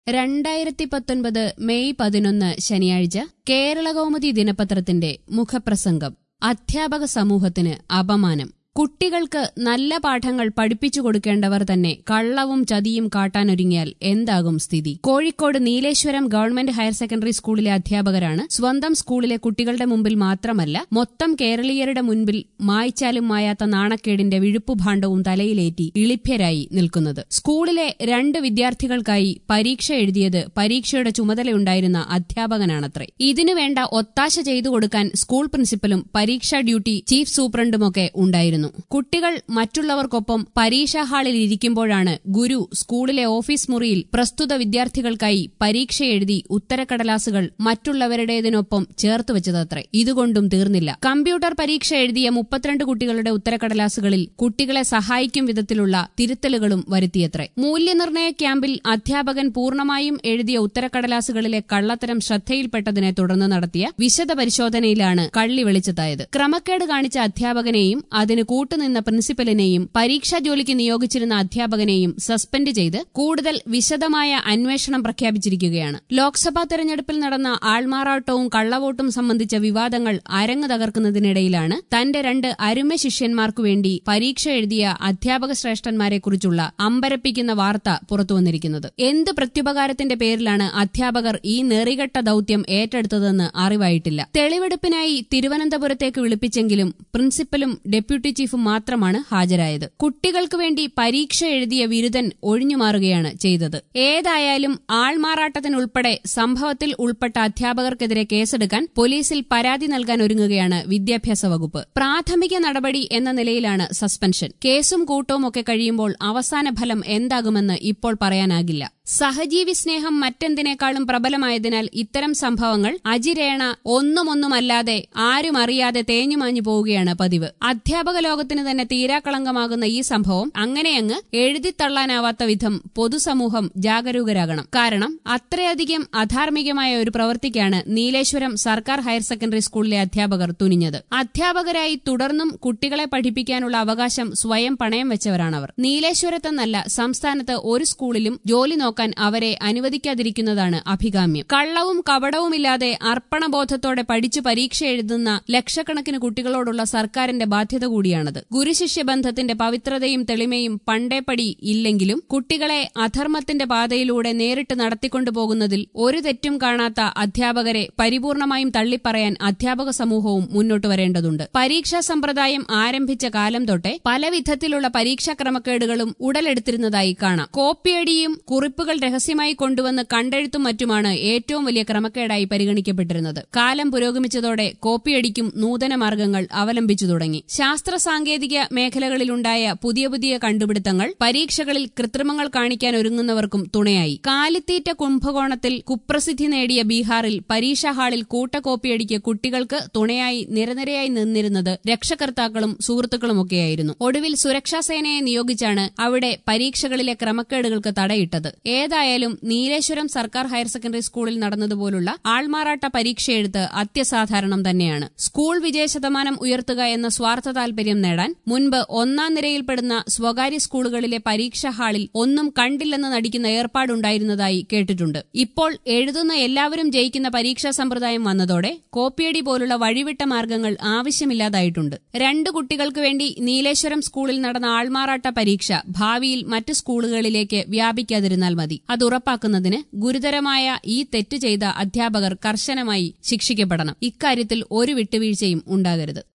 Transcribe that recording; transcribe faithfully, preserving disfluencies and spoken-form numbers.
രണ്ടായിരത്തി പത്തൊൻപത് മെയ് പതിനൊന്ന് ശനിയാഴ്ച കേരളകൗമുദി ദിനപത്രത്തിന്റെ മുഖപ്രസംഗം. അധ്യാപക സമൂഹത്തിന് അപമാനം. കുട്ടികൾക്ക് നല്ല പാഠങ്ങൾ പഠിപ്പിച്ചു കൊടുക്കേണ്ടവർ തന്നെ കള്ളവും ചതിയും കാട്ടാനൊരുങ്ങിയാൽ എന്താകും സ്ഥിതി? Kozhikode Nileshwaram government higher secondary സ്കൂളിലെ അധ്യാപകരാണ് സ്വന്തം സ്കൂളിലെ കുട്ടികളുടെ മുമ്പിൽ മാത്രമല്ല മൊത്തം കേരളീയരുടെ മുൻപിൽ മായ്ച്ചാലും മായാത്ത നാണക്കേടിന്റെ വിഴുപ്പുഭാണ്ഡവും തലയിലേറ്റി ഇളിഭ്യരായി നിൽക്കുന്നത്. സ്കൂളിലെ രണ്ട് വിദ്യാർത്ഥികൾക്കായി പരീക്ഷ എഴുതിയത് പരീക്ഷയുടെ ചുമതലയുണ്ടായിരുന്ന അധ്യാപകനാണത്രേ. ഇതിനുവേണ്ട ഒത്താശ ചെയ്തു കൊടുക്കാൻ സ്കൂൾ പ്രിൻസിപ്പലും പരീക്ഷാ ഡ്യൂട്ടി ചീഫ് സൂപ്രണ്ടുമൊക്കെ ഉണ്ടായിരുന്നു. കുട്ടികൾ മറ്റുള്ളവർക്കൊപ്പം പരീക്ഷാ ഹാളിൽ ഇരിക്കുമ്പോഴാണ് ഗുരു സ്കൂളിലെ ഓഫീസ് മുറിയിൽ പ്രസ്തുത വിദ്യാർത്ഥികൾക്കായി പരീക്ഷ എഴുതി ഉത്തരക്കടലാസുകൾ മറ്റുള്ളവരുടേതിനൊപ്പം ചേർത്തുവച്ചതത്രേ. ഇതുകൊണ്ടും തീർന്നില്ല. കമ്പ്യൂട്ടർ പരീക്ഷ എഴുതിയ മുപ്പത്തിരണ്ട് കുട്ടികളുടെ ഉത്തരക്കടലാസുകളിൽ കുട്ടികളെ സഹായിക്കും വിധത്തിലുള്ള തിരുത്തലുകളും വരുത്തിയത്രേ. മൂല്യനിർണയ ക്യാമ്പിൽ അധ്യാപകൻ പൂർണ്ണമായും എഴുതിയ ഉത്തരക്കടലാസുകളിലെ കള്ളത്തരം ശ്രദ്ധയിൽപ്പെട്ടതിനെ തുടർന്ന് നടത്തിയ വിശദ പരിശോധനയിലാണ് കള്ളി വെളിച്ചത്തായത്. ക്രമക്കേട് കാണിച്ച അധ്യാപകനെയും അതിന് കൂട്ടുനിന്ന പ്രിൻസിപ്പലിനെയും പരീക്ഷാ ജോലിക്ക് നിയോഗിച്ചിരുന്ന അധ്യാപകനെയും സസ്പെൻഡ് ചെയ്ത് കൂടുതൽ വിശദമായ അന്വേഷണം പ്രഖ്യാപിച്ചിരിക്കുകയാണ്. ലോക്സഭാ തെരഞ്ഞെടുപ്പിൽ നടന്ന ആൾമാറാട്ടവും കള്ളവോട്ടും സംബന്ധിച്ച വിവാദങ്ങൾ അരങ്ങു തകർക്കുന്നതിനിടയിലാണ് തന്റെ രണ്ട് അരുമ ശിഷ്യന്മാർക്കുവേണ്ടി പരീക്ഷ എഴുതിയ അധ്യാപക ശ്രേഷ്ഠന്മാരെക്കുറിച്ചുള്ള അമ്പരപ്പിക്കുന്ന വാർത്ത പുറത്തുവന്നിരിക്കുന്നത്. എന്ത് പ്രത്യുപകാരത്തിന്റെ പേരിലാണ് അധ്യാപകർ ഈ നെറികെട്ട ദൌത്യം ഏറ്റെടുത്തതെന്ന് അറിവായിട്ടില്ല. തെളിവെടുപ്പിനായി തിരുവനന്തപുരത്തേക്ക് വിളിപ്പിച്ചെങ്കിലും പ്രിൻസിപ്പലും ഡെപ്യൂട്ടി ചീഫും മാത്രമാണ് ഹാജരായത്. കുട്ടികൾക്ക് വേണ്ടി പരീക്ഷ എഴുതിയ ബിരുദൻ ഒഴിഞ്ഞുമാറുകയാണ് ചെയ്തത്. ഏതായാലും ആൾമാറാട്ടത്തിനുൾപ്പെടെ സംഭവത്തിൽ ഉൾപ്പെട്ട അധ്യാപകർക്കെതിരെ കേസെടുക്കാൻ പോലീസിൽ പരാതി നൽകാൻ ഒരുങ്ങുകയാണ് വിദ്യാഭ്യാസ വകുപ്പ്. പ്രാഥമിക നടപടി എന്ന നിലയിലാണ് സസ്പെൻഷൻ. കേസും കൂട്ടവും ഒക്കെ കഴിയുമ്പോൾ അവസാന ഫലം എന്താകുമെന്ന് ഇപ്പോൾ പറയാനാകില്ല. സഹജീവി സ്നേഹം മറ്റെന്തിനേക്കാളും പ്രബലമായതിനാൽ ഇത്തരം സംഭവങ്ങൾ അജിരേണ ഒന്നുമൊന്നുമല്ലാതെ ആരും അറിയാതെ തേഞ്ഞുമാഞ്ഞു പോവുകയാണ് പതിവ്. അധ്യാപക ലോകത്തിന് തന്നെ തീരാക്കളങ്കമാകുന്ന ഈ സംഭവം അങ്ങനെയങ്ങ് എഴുതിത്തള്ളാനാവാത്ത വിധം പൊതുസമൂഹം ജാഗരൂകരാകണം. കാരണം അത്രയധികം അധാർമികമായ ഒരു പ്രവൃത്തിക്കാണ് നീലേശ്വരം സർക്കാർ ഹയർ സെക്കൻഡറി സ്കൂളിലെ അധ്യാപകർ തുനിഞ്ഞത്. അധ്യാപകരായി തുടർന്നും കുട്ടികളെ പഠിപ്പിക്കാനുള്ള അവകാശം സ്വയം പണയം വെച്ചവരാണവർ. നീലേശ്വരത്തെന്നല്ല സംസ്ഥാനത്ത് ഒരു സ്കൂളിലും ജോലി നോക്കാൻ അവരെ അനുവദിക്കാതിരിക്കുന്നതാണ് അഭികാമ്യം. കള്ളവും കപടവുമില്ലാതെ അർപ്പണബോധത്തോടെ പഠിച്ചു പരീക്ഷ എഴുതുന്ന ലക്ഷക്കണക്കിന് കുട്ടികളോടുള്ള സർക്കാരിന്റെ ബാധ്യത കൂടിയാണത്. ഗുരുശിഷ്യ ബന്ധത്തിന്റെ പവിത്രതയും തെളിമയും പണ്ടേപ്പടി ഇല്ലെങ്കിലും കുട്ടികളെ അധർമ്മത്തിന്റെ പാതയിലൂടെ നേരിട്ട് നടത്തിക്കൊണ്ടുപോകുന്നതിൽ ഒരു തെറ്റും കാണാത്ത അധ്യാപകരെ പരിപൂർണമായും തള്ളിപ്പറയാൻ അധ്യാപക സമൂഹവും മുന്നോട്ട് വരേണ്ടതുണ്ട്. പരീക്ഷാ സമ്പ്രദായം ആരംഭിച്ച കാലം തൊട്ടേ പല വിധത്തിലുള്ള പരീക്ഷാ ക്രമക്കേടുകളും ഉടലെടുത്തിരുന്നതായി കാണാം. കോപ്പിയടിയും കുറിപ്പുകൾ രഹസ്യമായി കൊണ്ടുവന്ന് കണ്ടെഴുത്തും മറ്റുമാണ് ഏറ്റവും വലിയ ക്രമക്കേടായി പരിഗണിക്കപ്പെട്ടിരുന്നത്. കാലം പുരോഗമിച്ചതോടെ കോപ്പിയടിക്കും നൂതന മാർഗങ്ങൾ അവലംബിച്ചു തുടങ്ങി. ശാസ്ത്ര സാങ്കേതിക മേഖലകളിലുണ്ടായ പുതിയ പുതിയ കണ്ടുപിടുത്തങ്ങൾ പരീക്ഷകളിൽ കൃത്രിമങ്ങൾ കാണിക്കാൻ ഒരുങ്ങുന്നവർക്കും തുണയായി. കാലിത്തീറ്റ കുംഭകോണത്തിൽ കുപ്രസിദ്ധി നേടിയ ബീഹാറിൽ പരീക്ഷാ ഹാളിൽ കൂട്ടക്കോപ്പിയടിക്ക് കുട്ടികൾക്ക് തുണയായി നിരനിരയായി നിന്നിരുന്നത് രക്ഷകർത്താക്കളും സുഹൃത്തുക്കളുമൊക്കെയായിരുന്നു. ഒടുവിൽ സുരക്ഷാസേനയെ നിയോഗിച്ചാണ് അവിടെ പരീക്ഷകളിലെ ക്രമക്കേടുകൾക്ക് തടയിട്ടത്. ഏതായാലും നീലേശ്വരം സർക്കാർ ഹയർ സെക്കൻഡറി സ്കൂളിൽ നടന്നതുപോലുള്ള ആൾമാറാട്ട പരീക്ഷയെഴുത്ത് അത്യസാധാരണം തന്നെയാണ്. സ്കൂൾ വിജയശതമാനം ഉയർത്തുക എന്ന സ്വാർത്ഥ താൽപര്യം നേടാൻ മുൻപ് ഒന്നാം നിരയിൽപ്പെടുന്ന സ്വകാര്യ സ്കൂളുകളിലെ പരീക്ഷാ ഹാളിൽ ഒന്നും കണ്ടില്ലെന്ന് നടിക്കുന്ന ഏർപ്പാടുണ്ടായിരുന്നതായി കേട്ടിട്ടുണ്ട്. ഇപ്പോൾ എഴുതുന്ന എല്ലാവരും ജയിക്കുന്ന പരീക്ഷാ സമ്പ്രദായം വന്നതോടെ കോപ്പിയടി പോലുള്ള വഴിവിട്ട മാർഗങ്ങൾ ആവശ്യമില്ലാതായിട്ടുണ്ട്. രണ്ടു കുട്ടികൾക്ക് വേണ്ടി നീലേശ്വരം സ്കൂളിൽ നടന്ന ആൾമാറാട്ട പരീക്ഷ ഭാവിയിൽ മറ്റ് സ്കൂളുകളിലേക്ക് വ്യാപിക്കാതിരുന്നാൽ മതി. അത് ഉറപ്പാക്കുന്നതിന് ഗുരുതരമായ ഈ തെറ്റ് ചെയ്ത അധ്യാപകർ കർശനമായി ശിക്ഷിക്കപ്പെടണം. ഇക്കാര്യത്തിൽ ഒരു വിട്ടുവീഴ്ചയും ഉണ്ടാകരുത്.